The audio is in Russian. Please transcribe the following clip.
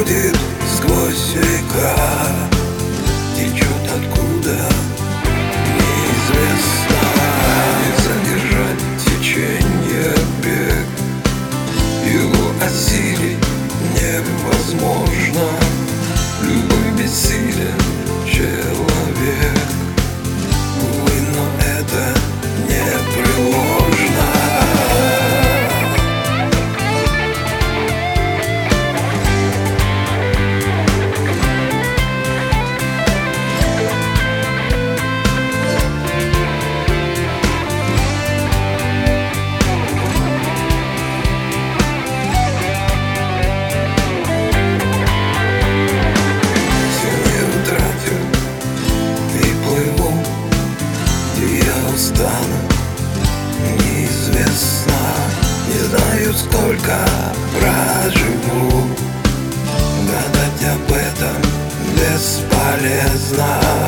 проходит сквозь века, течет откуда неизвестно. Не задержать течение бег, его осилить невозможно. Любой бессилен человек, увы, но это непреложно. Стану неизвестно, не знаю, сколько проживу. Гадать об этом бесполезно.